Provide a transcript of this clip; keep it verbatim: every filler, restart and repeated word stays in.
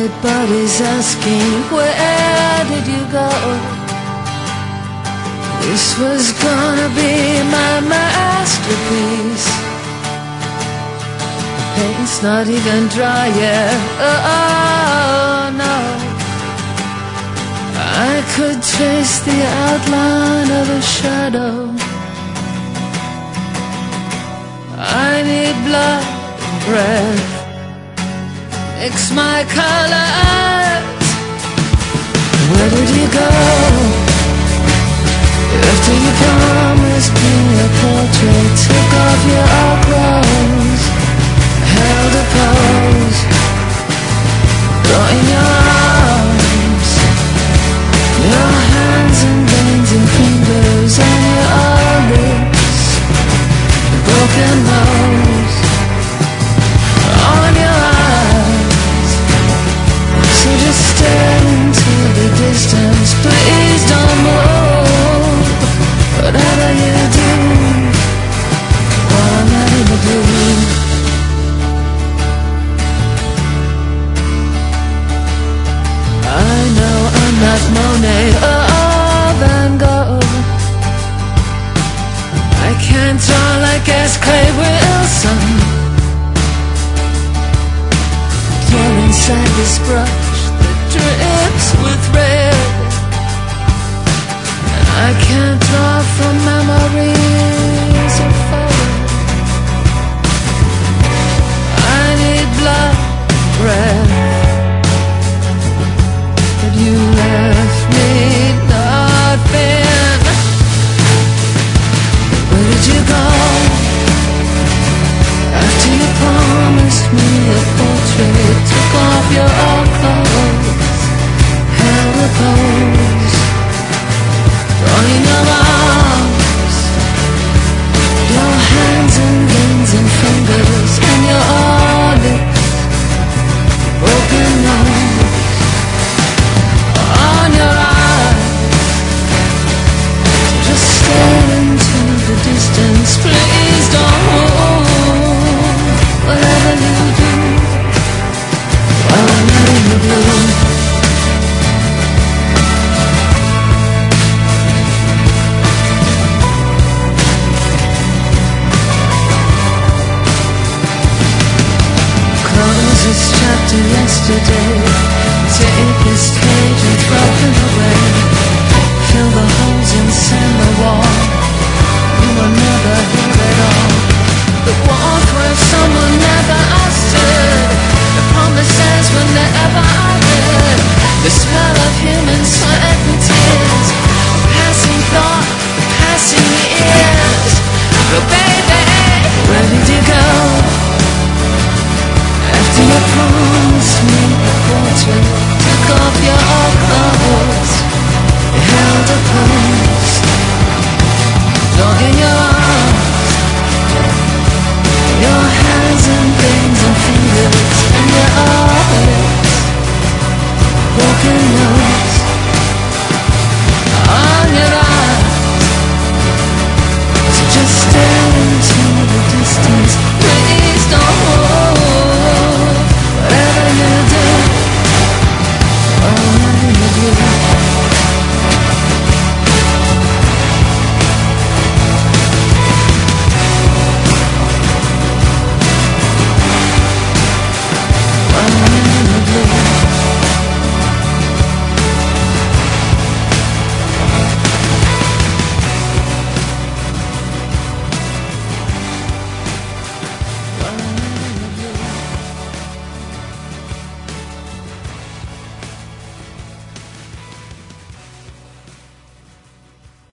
Everybody's asking, where did you go? This was gonna be my masterpiece. The paint's not even dry yet. Oh no, I could trace the outline of a shadow. I need blood and breath, mix my colors. Where did you go? After you promised me a portrait, took off your old clothes, held a pose, brought in your arms, your hands and veins and fingers and your lips, your broken nose on your eyes. So just stare into the distance, please don't move. Whatever you do, while I'm not in the blue. I know I'm not Monet or Van Gogh. I can't draw like S. Clay Wilson. You're inside this brush that drips with red, and I can't draw from memories or photos. I need blood, breath, but you left me nothing. Where did you go? After you promised me a portrait, took off your old clothes, held a pose, drawn in your arms, your hands and veins and fingers and your lips, broken nose on your eyes. So just stare into the distance, please don't move. Whatever you do, while I'm not in the blue. Close this chapter yesterday, take this page